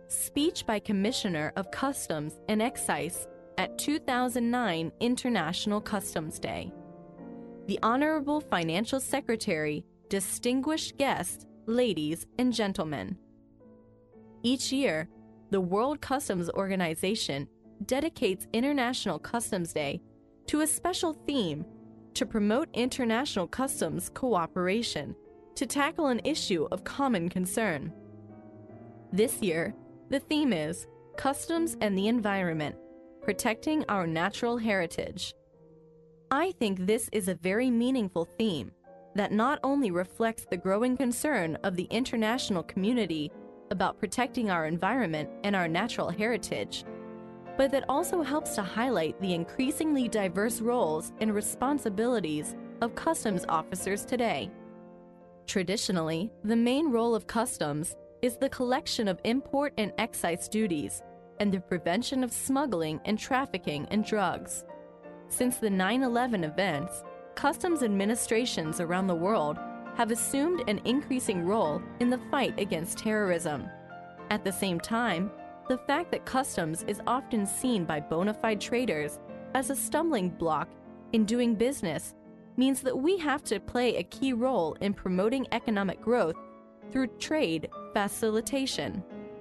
Speech by Commissioner of Customs and Excise at 2009 International Customs Day. The Honorable Financial Secretary, distinguished guests, ladies and gentlemen. Each year, the World Customs Organization dedicates International Customs Day to a special theme to promote international customs cooperation to tackle an issue of common concern. This year, the theme is Customs and the Environment, Protecting Our Natural Heritage. I think this is a very meaningful theme that not only reflects the growing concern of the international community about protecting our environment and our natural heritage, but that also helps to highlight the increasingly diverse roles and responsibilities of customs officers today. Traditionally, the main role of customs is the collection of import and excise duties and the prevention of smuggling and trafficking in drugs. Since the 9/11 events, customs administrations around the world have assumed an increasing role in the fight against terrorism. At the same time, the fact that customs is often seen by bona fide traders as a stumbling block in doing business means that we have to play a key role in promoting economic growth through trade facilitation.